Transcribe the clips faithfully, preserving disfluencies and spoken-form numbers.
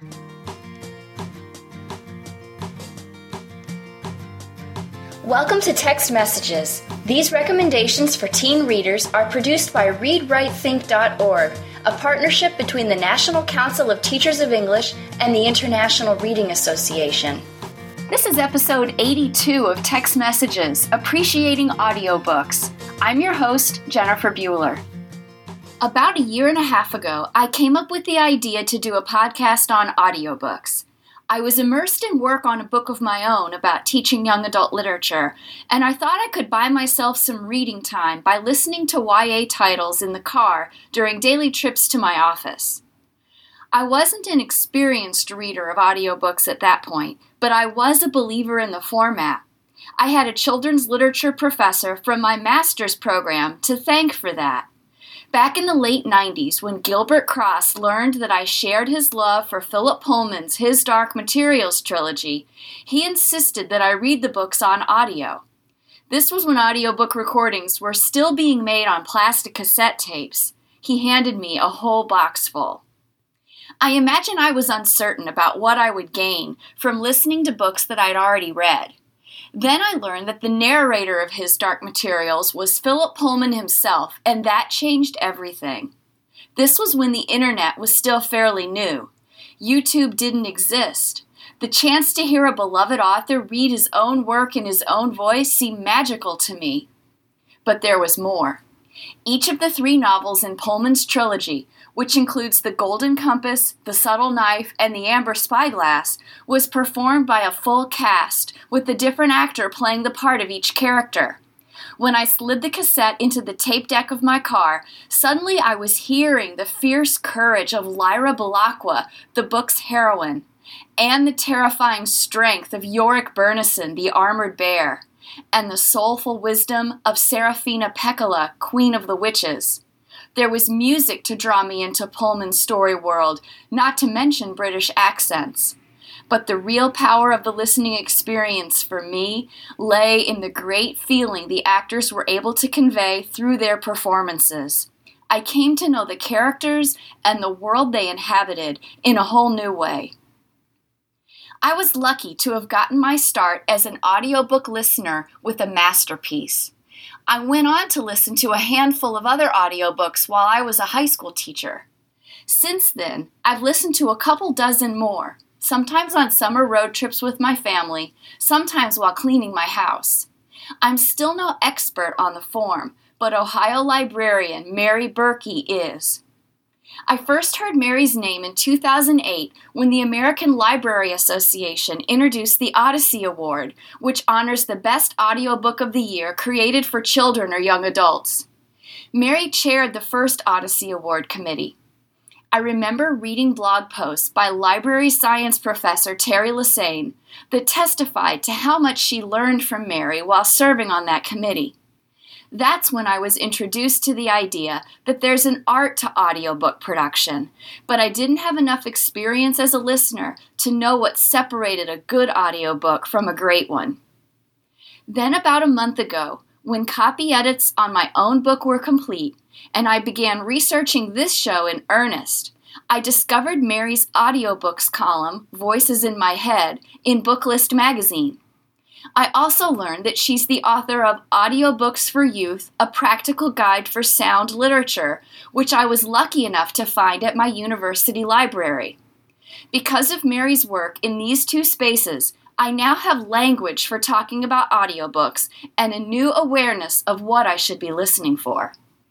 Welcome to Text Messages. These recommendations for teen readers are produced by read write think dot org, a partnership between the National Council of Teachers of English and the International Reading Association. This is episode eighty-two of Text Messages, Appreciating Audiobooks. I'm your host, Jennifer Bueller. About a year and a half ago, I came up with the idea to do a podcast on audiobooks. I was immersed in work on a book of my own about teaching young adult literature, and I thought I could buy myself some reading time by listening to Y A titles in the car during daily trips to my office. I wasn't an experienced reader of audiobooks at that point, but I was a believer in the format. I had a children's literature professor from my master's program to thank for that. Back in the late nineties, when Gilbert Cross learned that I shared his love for Philip Pullman's His Dark Materials trilogy, he insisted that I read the books on audio. This was when audiobook recordings were still being made on plastic cassette tapes. He handed me a whole box full. I imagine I was uncertain about what I would gain from listening to books that I'd already read. Then I learned that the narrator of His Dark Materials was Philip Pullman himself, and that changed everything. This was when the internet was still fairly new. YouTube didn't exist. The chance to hear a beloved author read his own work in his own voice seemed magical to me. But there was more. Each of the three novels in Pullman's trilogy, which includes The Golden Compass, The Subtle Knife, and The Amber Spyglass, was performed by a full cast, with a different actor playing the part of each character. When I slid the cassette into the tape deck of my car, suddenly I was hearing the fierce courage of Lyra Belacqua, the book's heroine, and the terrifying strength of Yorick Burnison, the armored bear, and the soulful wisdom of Serafina Pekkala, Queen of the Witches. There was music to draw me into Pullman's story world, not to mention British accents. But the real power of the listening experience for me lay in the great feeling the actors were able to convey through their performances. I came to know the characters and the world they inhabited in a whole new way. I was lucky to have gotten my start as an audiobook listener with a masterpiece. I went on to listen to a handful of other audiobooks while I was a high school teacher. Since then, I've listened to a couple dozen more, sometimes on summer road trips with my family, sometimes while cleaning my house. I'm still no expert on the form, but Ohio librarian Mary Berkey is. I first heard Mary's name in two thousand eight when the American Library Association introduced the Odyssey Award, which honors the best audiobook of the year created for children or young adults. Mary chaired the first Odyssey Award committee. I remember reading blog posts by library science professor Terry Lassane that testified to how much she learned from Mary while serving on that committee. That's when I was introduced to the idea that there's an art to audiobook production, but I didn't have enough experience as a listener to know what separated a good audiobook from a great one. Then about a month ago, when copy edits on my own book were complete, and I began researching this show in earnest, I discovered Mary's audiobooks column, Voices in My Head, in Booklist magazine. I also learned that she's the author of Audiobooks for Youth, A Practical Guide for Sound Literature, which I was lucky enough to find at my university library. Because of Mary's work in these two spaces, I now have language for talking about audiobooks and a new awareness of what I should be listening for.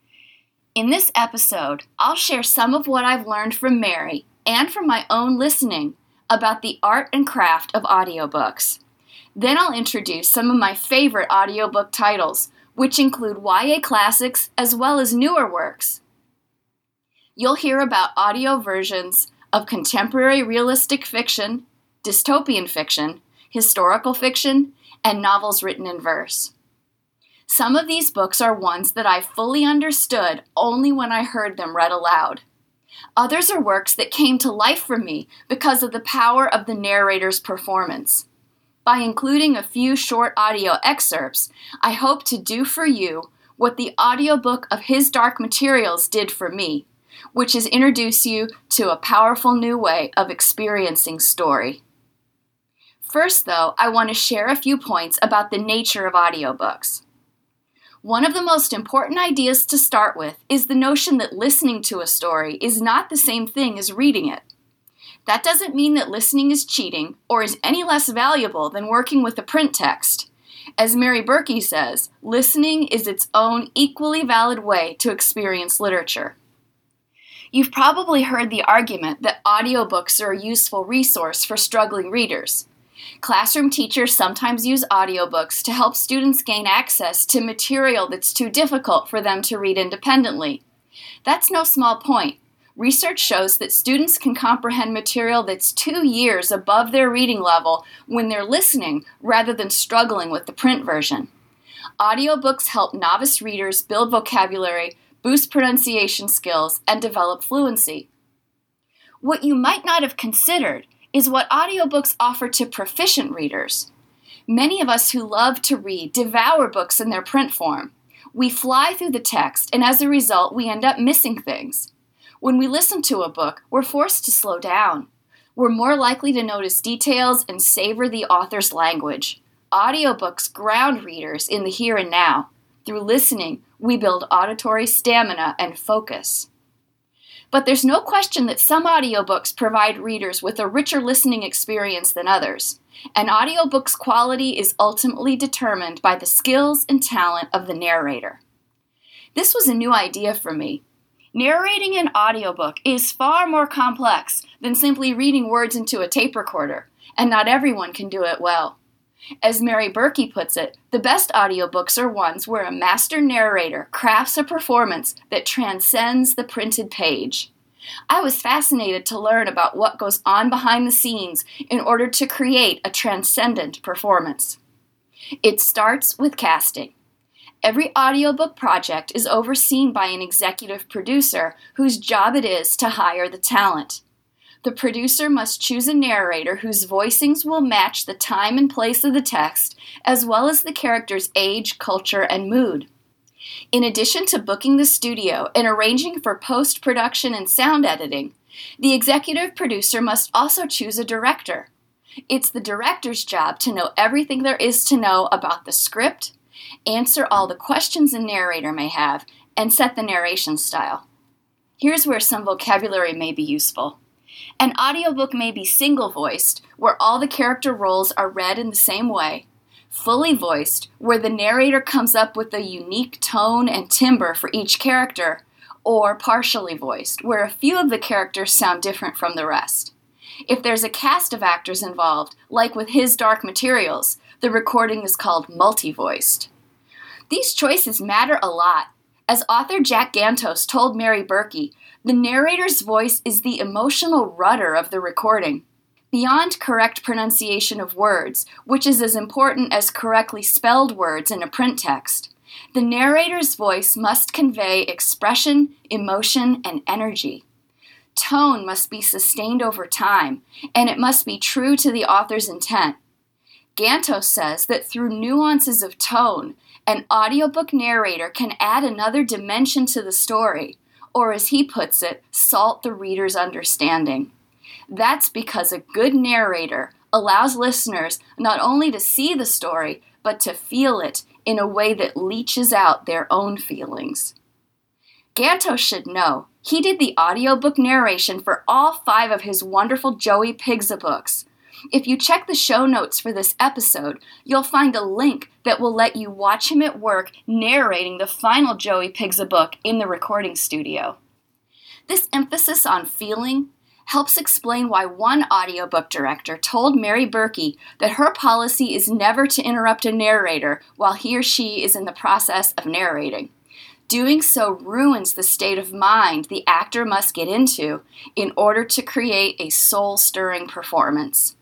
In this episode, I'll share some of what I've learned from Mary and from my own listening about the art and craft of audiobooks. Then I'll introduce some of my favorite audiobook titles, which include Y A classics as well as newer works. You'll hear about audio versions of contemporary realistic fiction, dystopian fiction, historical fiction, and novels written in verse. Some of these books are ones that I fully understood only when I heard them read aloud. Others are works that came to life for me because of the power of the narrator's performance. By including a few short audio excerpts, I hope to do for you what the audiobook of His Dark Materials did for me, which is introduce you to a powerful new way of experiencing story. First, though, I want to share a few points about the nature of audiobooks. One of the most important ideas to start with is the notion that listening to a story is not the same thing as reading it. That doesn't mean that listening is cheating or is any less valuable than working with a print text. As Mary Berkey says, listening is its own equally valid way to experience literature. You've probably heard the argument that audiobooks are a useful resource for struggling readers. Classroom teachers sometimes use audiobooks to help students gain access to material that's too difficult for them to read independently. That's no small point. Research shows that students can comprehend material that's two years above their reading level when they're listening rather than struggling with the print version. Audiobooks help novice readers build vocabulary, boost pronunciation skills, and develop fluency. What you might not have considered is what audiobooks offer to proficient readers. Many of us who love to read devour books in their print form. We fly through the text, and as a result, we end up missing things. When we listen to a book, we're forced to slow down. We're more likely to notice details and savor the author's language. Audiobooks ground readers in the here and now. Through listening, we build auditory stamina and focus. But there's no question that some audiobooks provide readers with a richer listening experience than others. An audiobook's quality is ultimately determined by the skills and talent of the narrator. This was a new idea for me. Narrating an audiobook is far more complex than simply reading words into a tape recorder, and not everyone can do it well. As Mary Berkey puts it, the best audiobooks are ones where a master narrator crafts a performance that transcends the printed page. I was fascinated to learn about what goes on behind the scenes in order to create a transcendent performance. It starts with casting. Every audiobook project is overseen by an executive producer whose job it is to hire the talent. The producer must choose a narrator whose voicings will match the time and place of the text, as well as the character's age, culture, and mood. In addition to booking the studio and arranging for post-production and sound editing, the executive producer must also choose a director. It's the director's job to know everything there is to know about the script, answer all the questions a narrator may have, and set the narration style. Here's where some vocabulary may be useful. An audiobook may be single-voiced, where all the character roles are read in the same way, fully voiced, where the narrator comes up with a unique tone and timbre for each character, or partially voiced, where a few of the characters sound different from the rest. If there's a cast of actors involved, like with His Dark Materials, the recording is called multi-voiced. These choices matter a lot. As author Jack Gantos told Mary Berkey, the narrator's voice is the emotional rudder of the recording. Beyond correct pronunciation of words, which is as important as correctly spelled words in a print text, the narrator's voice must convey expression, emotion, and energy. Tone must be sustained over time, and it must be true to the author's intent. Gantos says that through nuances of tone, an audiobook narrator can add another dimension to the story, or as he puts it, salt the reader's understanding. That's because a good narrator allows listeners not only to see the story, but to feel it in a way that leaches out their own feelings. Gantos should know he did the audiobook narration for all five of his wonderful Joey Pigza books. If you check the show notes for this episode, you'll find a link that will let you watch him at work narrating the final Joey Pigza book in the recording studio. This emphasis on feeling helps explain why one audiobook director told Mary Berkey that her policy is never to interrupt a narrator while he or she is in the process of narrating. Doing so ruins the state of mind the actor must get into in order to create a soul-stirring performance.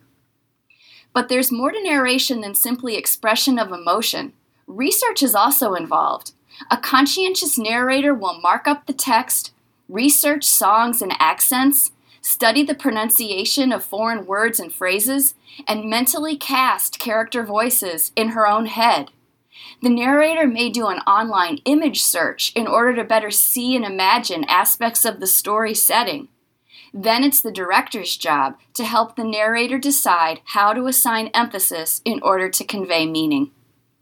But there's more to narration than simply expression of emotion. Research is also involved. A conscientious narrator will mark up the text, research songs and accents, study the pronunciation of foreign words and phrases, and mentally cast character voices in her own head. The narrator may do an online image search in order to better see and imagine aspects of the story setting. Then it's the director's job to help the narrator decide how to assign emphasis in order to convey meaning.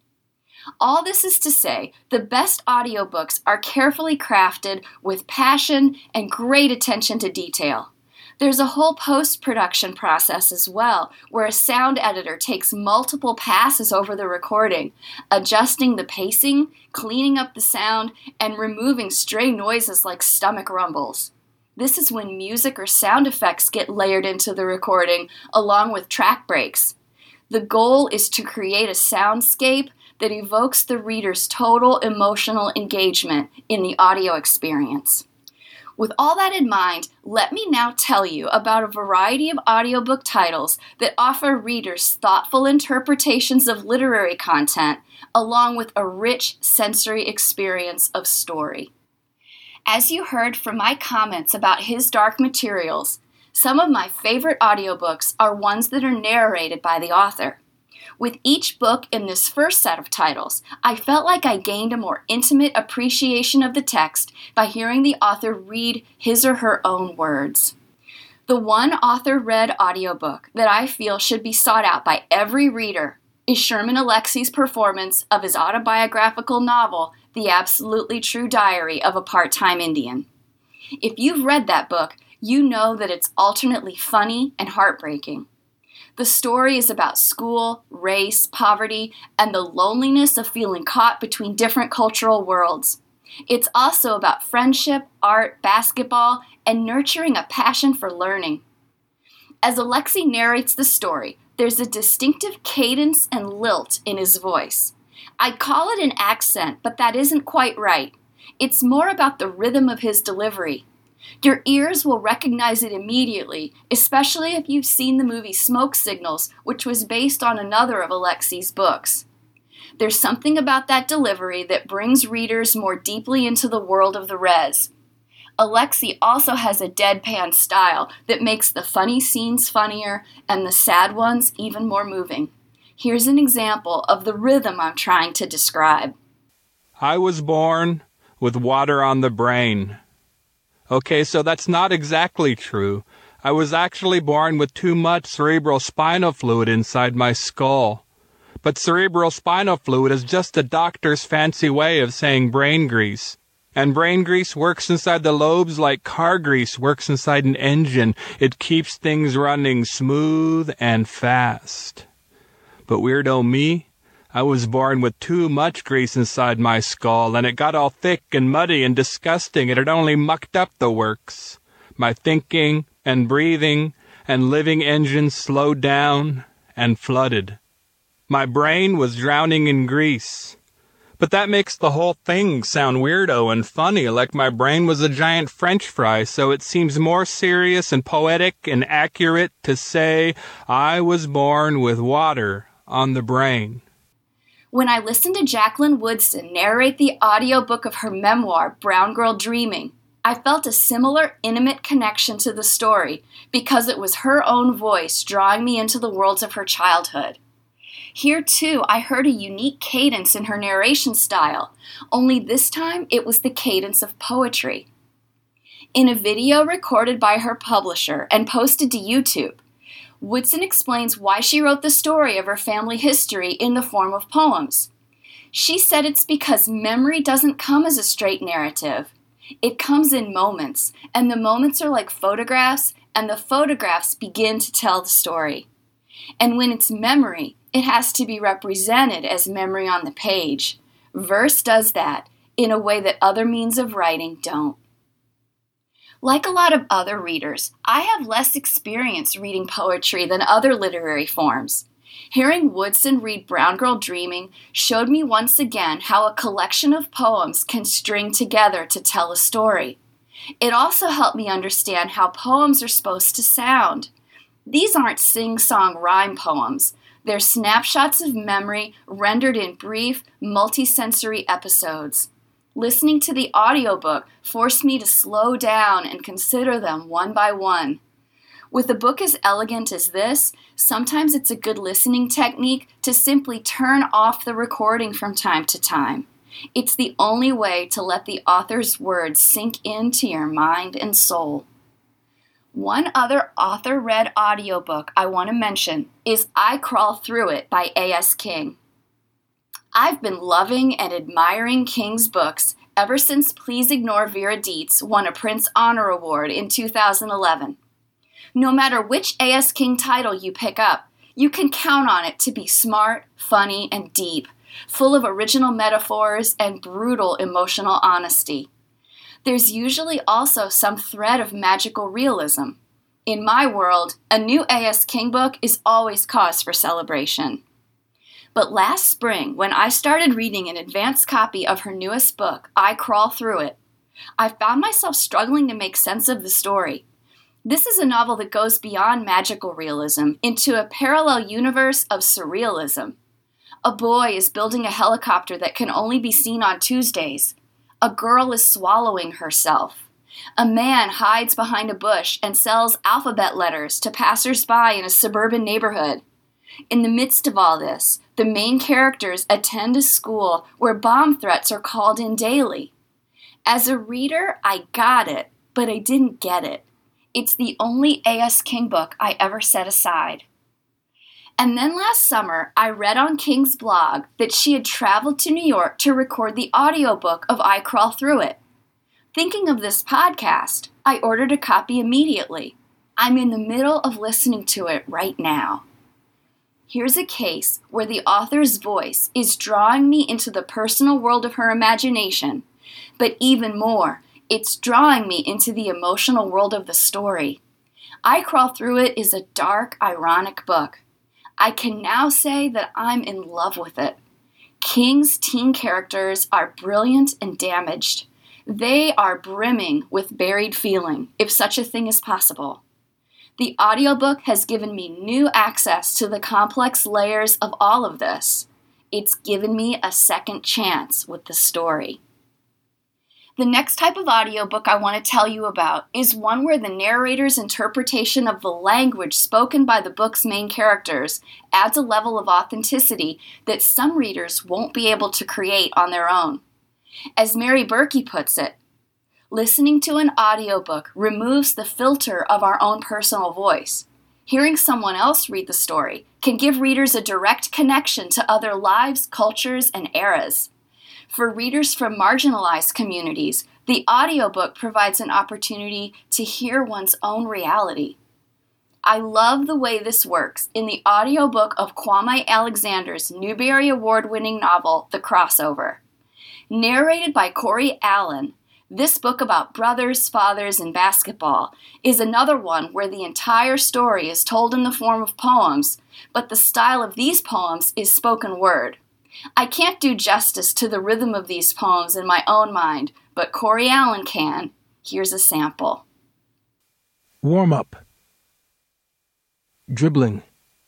All this is to say, the best audiobooks are carefully crafted with passion and great attention to detail. There's a whole post-production process as well, where a sound editor takes multiple passes over the recording, adjusting the pacing, cleaning up the sound, and removing stray noises like stomach rumbles. This is when music or sound effects get layered into the recording, along with track breaks. The goal is to create a soundscape that evokes the reader's total emotional engagement in the audio experience. With all that in mind, let me now tell you about a variety of audiobook titles that offer readers thoughtful interpretations of literary content, along with a rich sensory experience of story. As you heard from my comments about His Dark Materials, some of my favorite audiobooks are ones that are narrated by the author. With each book in this first set of titles, I felt like I gained a more intimate appreciation of the text by hearing the author read his or her own words. The one author-read audiobook that I feel should be sought out by every reader is Sherman Alexie's performance of his autobiographical novel, The Absolutely True Diary of a Part-Time Indian. If you've read that book, you know that it's alternately funny and heartbreaking. The story is about school, race, poverty, and the loneliness of feeling caught between different cultural worlds. It's also about friendship, art, basketball, and nurturing a passion for learning. As Alexie narrates the story, there's a distinctive cadence and lilt in his voice. I'd call it an accent, but that isn't quite right. It's more about the rhythm of his delivery. Your ears will recognize it immediately, especially if you've seen the movie Smoke Signals, which was based on another of Alexie's books. There's something about that delivery that brings readers more deeply into the world of the res. Alexie also has a deadpan style that makes the funny scenes funnier and the sad ones even more moving. Here's an example of the rhythm I'm trying to describe. I was born with water on the brain. Okay, so that's not exactly true. I was actually born with too much cerebral spinal fluid inside my skull. But cerebral spinal fluid is just a doctor's fancy way of saying brain grease. And brain grease works inside the lobes like car grease works inside an engine. It keeps things running smooth and fast. But weirdo me, I was born with too much grease inside my skull, and it got all thick and muddy and disgusting, and it only mucked up the works. My thinking and breathing and living engines slowed down and flooded. My brain was drowning in grease. But that makes the whole thing sound weirdo and funny, like my brain was a giant French fry, so it seems more serious and poetic and accurate to say I was born with water on the brain. When I listened to Jacqueline Woodson narrate the audiobook of her memoir, Brown Girl Dreaming, I felt a similar intimate connection to the story because it was her own voice drawing me into the worlds of her childhood. Here, too, I heard a unique cadence in her narration style, only this time it was the cadence of poetry. In a video recorded by her publisher and posted to YouTube, Woodson explains why she wrote the story of her family history in the form of poems. She said it's because memory doesn't come as a straight narrative. It comes in moments, and the moments are like photographs, and the photographs begin to tell the story. And when it's memory, it has to be represented as memory on the page. Verse does that in a way that other means of writing don't. Like a lot of other readers, I have less experience reading poetry than other literary forms. Hearing Woodson read Brown Girl Dreaming showed me once again how a collection of poems can string together to tell a story. It also helped me understand how poems are supposed to sound. These aren't sing-song rhyme poems. They're snapshots of memory rendered in brief, multisensory episodes. Listening to the audiobook forced me to slow down and consider them one by one. With a book as elegant as this, sometimes it's a good listening technique to simply turn off the recording from time to time. It's the only way to let the author's words sink into your mind and soul. One other author-read audiobook I want to mention is I Crawl Through It by A S King. I've been loving and admiring King's books ever since Please Ignore Vera Dietz won a Prince Honor Award in two thousand eleven. No matter which A S King title you pick up, you can count on it to be smart, funny, and deep, full of original metaphors and brutal emotional honesty. There's usually also some thread of magical realism. In my world, a new A S King book is always cause for celebration. But last spring, when I started reading an advanced copy of her newest book, I Crawl Through It, I found myself struggling to make sense of the story. This is a novel that goes beyond magical realism into a parallel universe of surrealism. A boy is building a helicopter that can only be seen on Tuesdays. A girl is swallowing herself. A man hides behind a bush and sells alphabet letters to passers-by in a suburban neighborhood. In the midst of all this, the main characters attend a school where bomb threats are called in daily. As a reader, I got it, but I didn't get it. It's the only A S King book I ever set aside. And then last summer, I read on King's blog that she had traveled to New York to record the audiobook of I Crawl Through It. Thinking of this podcast, I ordered a copy immediately. I'm in the middle of listening to it right now. Here's a case where the author's voice is drawing me into the personal world of her imagination, but even more, it's drawing me into the emotional world of the story. I Crawl Through It is a dark, ironic book. I can now say that I'm in love with it. King's teen characters are brilliant and damaged. They are brimming with buried feeling, if such a thing is possible. The audiobook has given me new access to the complex layers of all of this. It's given me a second chance with the story. The next type of audiobook I want to tell you about is one where the narrator's interpretation of the language spoken by the book's main characters adds a level of authenticity that some readers won't be able to create on their own. As Mary Berkey puts it, listening to an audiobook removes the filter of our own personal voice. Hearing someone else read the story can give readers a direct connection to other lives, cultures, and eras. For readers from marginalized communities, the audiobook provides an opportunity to hear one's own reality. I love the way this works in the audiobook of Kwame Alexander's Newbery Award-winning novel, The Crossover. Narrated by Corey Allen, this book about brothers, fathers, and basketball is another one where the entire story is told in the form of poems, but the style of these poems is spoken word. I can't do justice to the rhythm of these poems in my own mind, but Corey Allen can. Here's a sample. Warm up. Dribbling.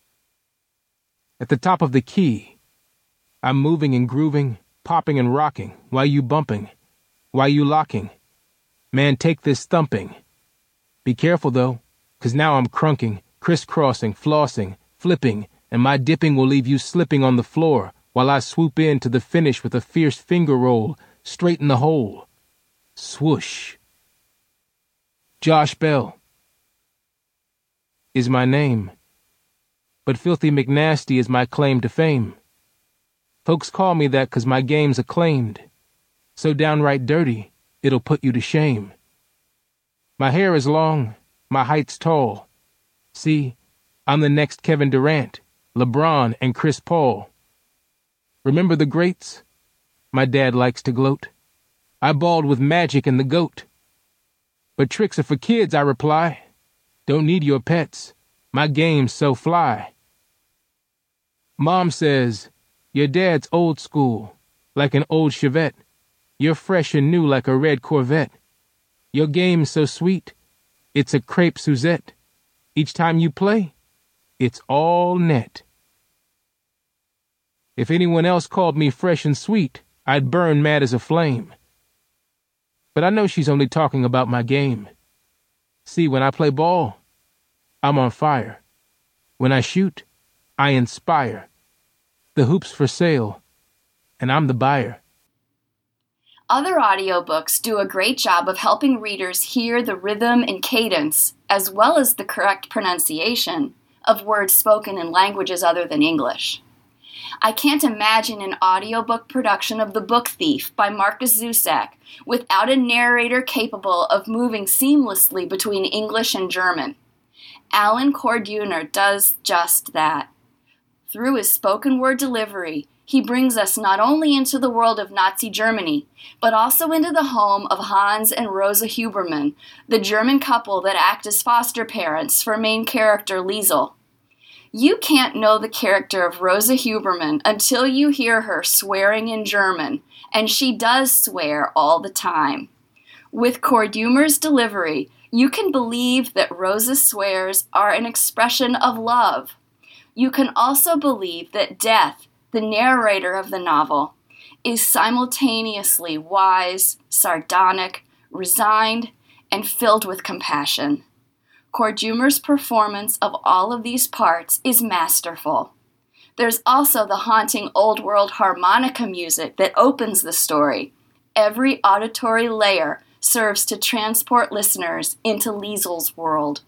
At the top of the key, I'm moving and grooving, popping and rocking, while you bumping, while you locking. Man, take this thumping. Be careful, though, 'cause now I'm crunking, crisscrossing, flossing, flipping, and my dipping will leave you slipping on the floor, while I swoop in to the finish with a fierce finger roll, straight in the hole. Swoosh. Josh Bell is my name, but Filthy McNasty is my claim to fame. Folks call me that 'cause my game's acclaimed, so downright dirty, it'll put you to shame. My hair is long, my height's tall. See, I'm the next Kevin Durant, LeBron, and Chris Paul. Remember the greats? My dad likes to gloat. I balled with Magic and the GOAT. But tricks are for kids, I reply. Don't need your pets. My game's so fly. Mom says, your dad's old school, like an old Chevette. You're fresh and new like a red Corvette. Your game's so sweet, it's a crepe Suzette. Each time you play, it's all net. If anyone else called me fresh and sweet, I'd burn mad as a flame. But I know she's only talking about my game. See, when I play ball, I'm on fire. When I shoot, I inspire. The hoop's for sale, and I'm the buyer. Other audiobooks do a great job of helping readers hear the rhythm and cadence, as well as the correct pronunciation, of words spoken in languages other than English. I can't imagine an audiobook production of The Book Thief by Markus Zusak without a narrator capable of moving seamlessly between English and German. Alan Corduner does just that. Through his spoken word delivery, he brings us not only into the world of Nazi Germany, but also into the home of Hans and Rosa Huberman, the German couple that act as foster parents for main character Liesel. You can't know the character of Rosa Huberman until you hear her swearing in German, and she does swear all the time. With Cordumer's delivery, you can believe that Rosa's swears are an expression of love. You can also believe that Death, the narrator of the novel, is simultaneously wise, sardonic, resigned, and filled with compassion. Cordumer's performance of all of these parts is masterful. There's also the haunting old world harmonica music that opens the story. Every auditory layer serves to transport listeners into Liesel's world.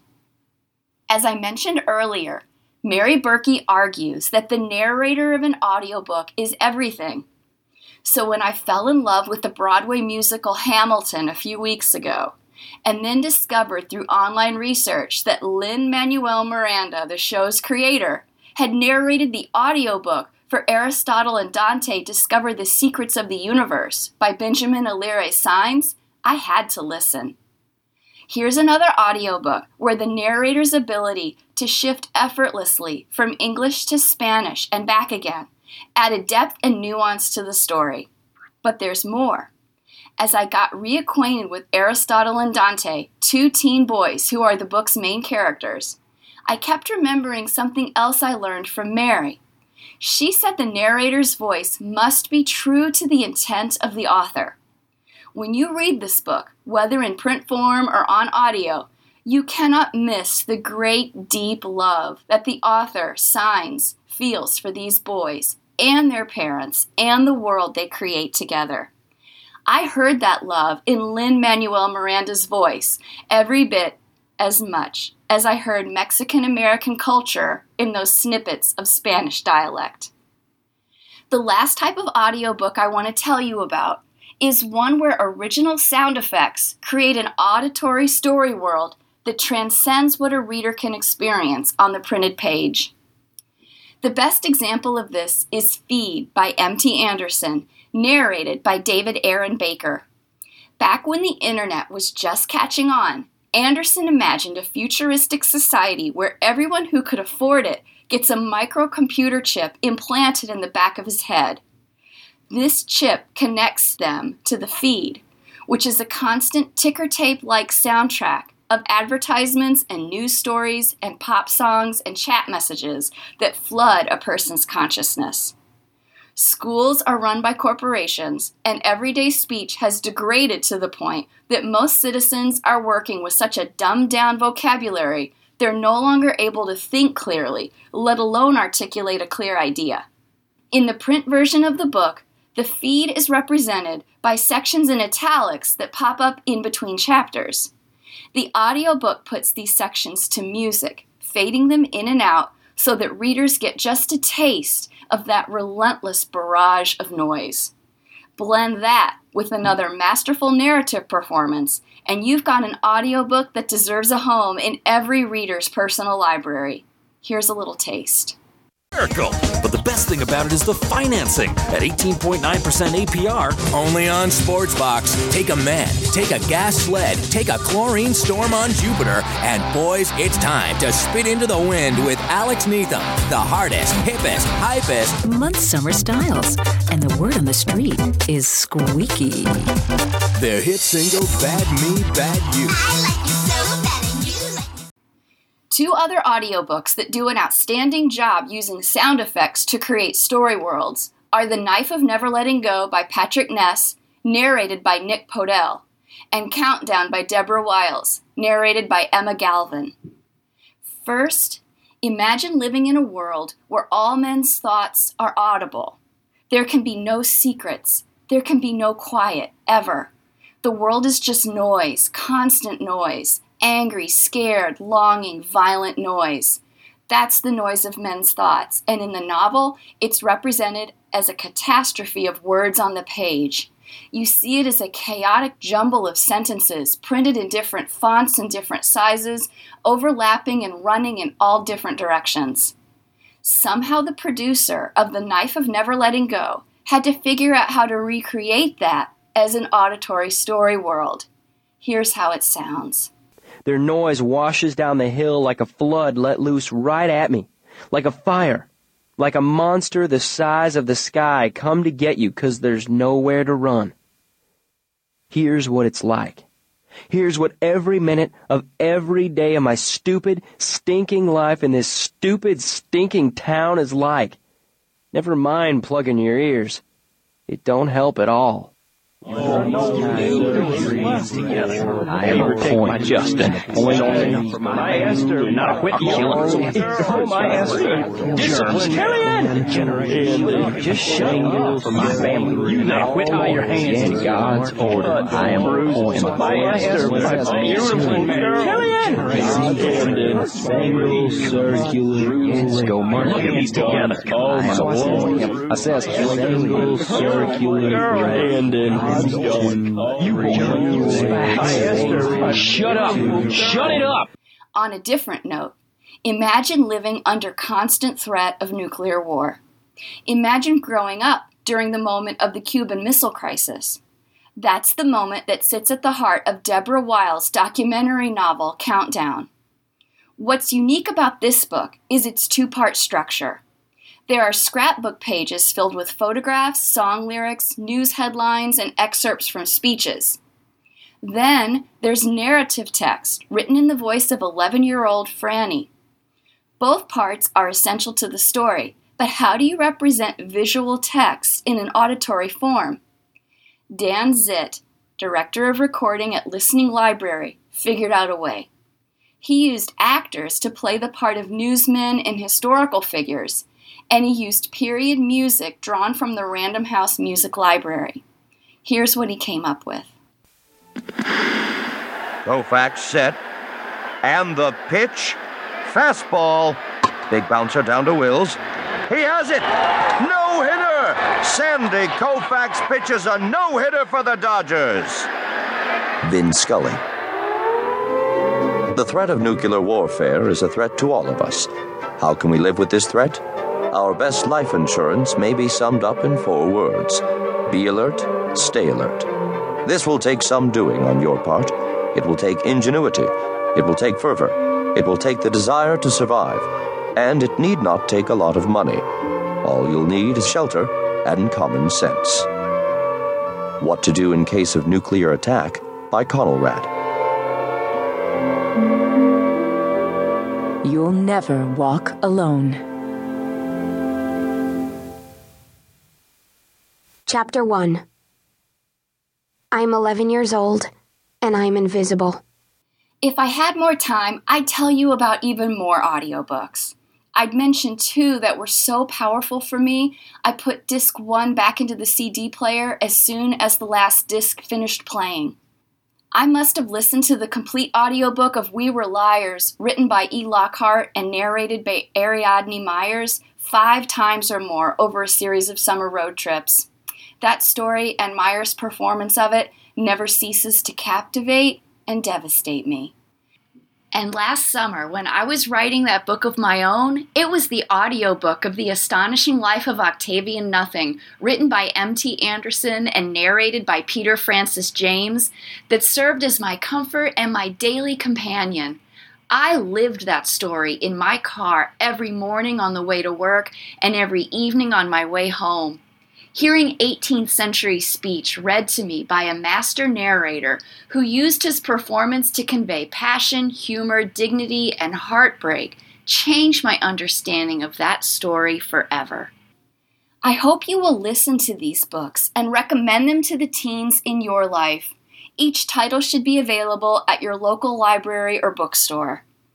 As I mentioned earlier, Mary Berkey argues that the narrator of an audiobook is everything. So when I fell in love with the Broadway musical Hamilton a few weeks ago, and then discovered through online research that Lin-Manuel Miranda, the show's creator, had narrated the audiobook for Aristotle and Dante Discover the Secrets of the Universe by Benjamin Alire Sainz, I had to listen. Here's another audiobook where the narrator's ability to shift effortlessly from English to Spanish and back again added depth and nuance to the story. But there's more. As I got reacquainted with Aristotle and Dante, two teen boys who are the book's main characters, I kept remembering something else I learned from Mary. She said the narrator's voice must be true to the intent of the author. When you read this book, whether in print form or on audio, you cannot miss the great, deep love that the author, Sainz, feels for these boys and their parents and the world they create together. I heard that love in Lin-Manuel Miranda's voice every bit as much as I heard Mexican-American culture in those snippets of Spanish dialect. The last type of audiobook I want to tell you about is one where original sound effects create an auditory story world that transcends what a reader can experience on the printed page. The best example of this is Feed by M T Anderson, narrated by David Aaron Baker. Back when the internet was just catching on, Anderson imagined a futuristic society where everyone who could afford it gets a microcomputer chip implanted in the back of his head. This chip connects them to the feed, which is a constant ticker tape-like soundtrack of advertisements and news stories and pop songs and chat messages that flood a person's consciousness. Schools are run by corporations, and everyday speech has degraded to the point that most citizens are working with such a dumbed-down vocabulary they're no longer able to think clearly, let alone articulate a clear idea. In the print version of the book, the feed is represented by sections in italics that pop up in between chapters. The audiobook puts these sections to music, fading them in and out so that readers get just a taste of that relentless barrage of noise. Blend that with another masterful narrative performance, and you've got an audiobook that deserves a home in every reader's personal library. Here's a little taste. Miracle. But the best thing about it is the financing at eighteen point nine percent A P R. Only on Sportsbox. Take a man, take a gas sled, take a chlorine storm on Jupiter, and boys, it's time to spit into the wind with Alex Neetham, the hardest, hippest, hypest month summer styles. And the word on the street is squeaky. Their hit single, Bad Me, Bad You. I like you so bad and you like me. Two other audiobooks that do an outstanding job using sound effects to create story worlds are The Knife of Never Letting Go by Patrick Ness, narrated by Nick Podell, and Countdown by Deborah Wiles, narrated by Emma Galvin. First, imagine living in a world where all men's thoughts are audible. There can be no secrets. There can be no quiet, ever. The world is just noise, constant noise, angry, scared, longing, violent noise. That's the noise of men's thoughts, and in the novel, it's represented as a catastrophe of words on the page. You see it as a chaotic jumble of sentences, printed in different fonts and different sizes, overlapping and running in all different directions. Somehow the producer of The Knife of Never Letting Go had to figure out how to recreate that as an auditory story world. Here's how it sounds. Their noise washes down the hill like a flood let loose right at me, like a fire, like a monster the size of the sky come to get you 'cause there's nowhere to run. Here's what it's like. Here's what every minute of every day of my stupid, stinking life in this stupid, stinking town is like. Never mind plugging your ears. It don't help at all. I have a point, Justin. Point on my Esther, not quit killing. My Esther, discipline. And just shut up for my family. You not quit all your hands in God's order. I am a point. My Esther, my beautiful Kellyanne. And single circular. Let's go mark these together. Oh, I says single circular. Brandon. You shut up! Shut it up! On a different note, imagine living under constant threat of nuclear war. Imagine growing up during the moment of the Cuban Missile Crisis. That's the moment that sits at the heart of Deborah Wiles' documentary novel, Countdown. What's unique about this book is its two-part structure. There are scrapbook pages filled with photographs, song lyrics, news headlines, and excerpts from speeches. Then there's narrative text written in the voice of eleven-year-old Franny. Both parts are essential to the story, but how do you represent visual text in an auditory form? Dan Zitt, director of recording at Listening Library, figured out a way. He used actors to play the part of newsmen and historical figures, and he used period music drawn from the Random House Music Library. Here's what he came up with. Koufax set, and the pitch, fastball. Big bouncer down to Wills. He has it! No-hitter! Sandy Koufax pitches a no-hitter for the Dodgers. Vin Scully. The threat of nuclear warfare is a threat to all of us. How can we live with this threat? Our best life insurance may be summed up in four words. Be alert, stay alert. This will take some doing on your part. It will take ingenuity. It will take fervor. It will take the desire to survive. And it need not take a lot of money. All you'll need is shelter and common sense. What to Do in Case of Nuclear Attack by Conelrad. You'll never walk alone. Chapter one. I'm eleven years old, and I'm invisible. If I had more time, I'd tell you about even more audiobooks. I'd mention two that were so powerful for me, I put disc one back into the C D player as soon as the last disc finished playing. I must have listened to the complete audiobook of We Were Liars, written by E. Lockhart and narrated by Ariadne Myers, five times or more over a series of summer road trips. That story and Myers' performance of it never ceases to captivate and devastate me. And last summer, when I was writing that book of my own, it was the audiobook of The Astonishing Life of Octavian Nothing, written by M T Anderson and narrated by Peter Francis James, that served as my comfort and my daily companion. I lived that story in my car every morning on the way to work and every evening on my way home. Hearing eighteenth century speech read to me by a master narrator who used his performance to convey passion, humor, dignity, and heartbreak changed my understanding of that story forever. I hope you will listen to these books and recommend them to the teens in your life. Each title should be available at your local library or bookstore.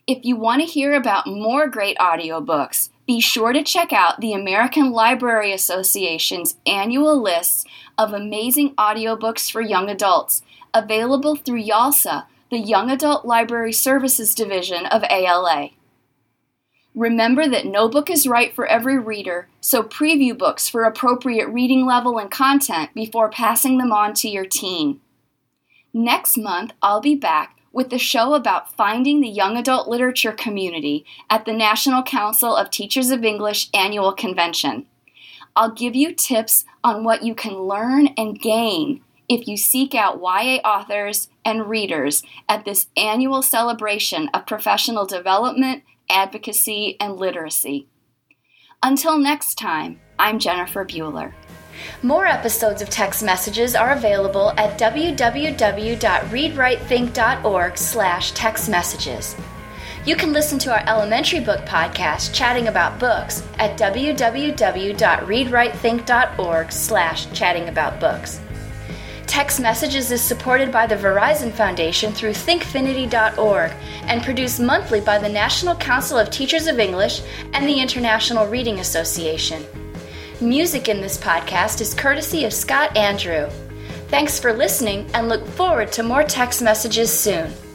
If you want to hear about more great audiobooks, be sure to check out the American Library Association's annual lists of amazing audiobooks for young adults, available through YALSA, the Young Adult Library Services Division of A L A. Remember that no book is right for every reader, so preview books for appropriate reading level and content before passing them on to your teen. Next month, I'll be back with the show about finding the young adult literature community at the National Council of Teachers of English Annual Convention. I'll give you tips on what you can learn and gain if you seek out Y A authors and readers at this annual celebration of professional development, advocacy, and literacy. Until next time, I'm Jennifer Bueller. More episodes of Text Messages are available at w w w dot read write think dot org slash text messages. You can listen to our elementary book podcast, Chatting About Books, at w w w dot read write think dot org slash chatting about books. Text Messages is supported by the Verizon Foundation through thinkfinity dot org and produced monthly by the National Council of Teachers of English and the International Reading Association. Music in this podcast is courtesy of Scott Andrew. Thanks for listening and look forward to more Text Messages soon.